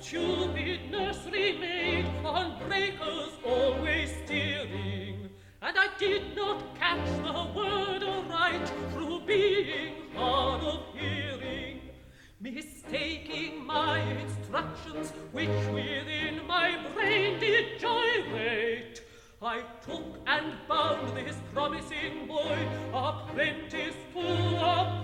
stupid nursery maid on breakers always steering, and I did not catch the word aright through being hard of hearing, mistaking my instructions, which within my brain did gyrate. I took and bound this promising boy apprentice to a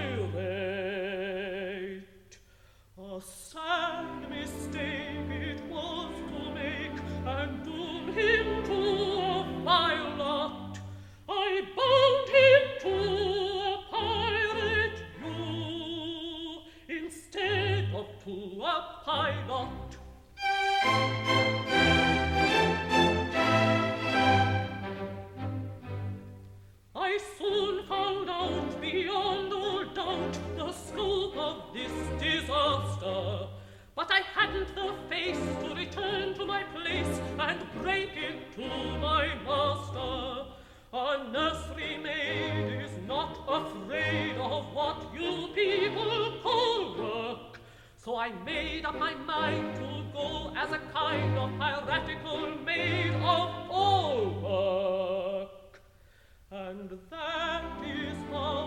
pirate. A sad mistake it was to make and doom him to a vile lot. I bound him to a pirate you instead of to a pilot. I soon found out beyond all doubt the scope of this disaster, but I hadn't the face to return to my place and break it to my master. A nursery maid is not afraid of what you people call work, so I made up my mind to go as a kind of piratical maid of all work. And that is how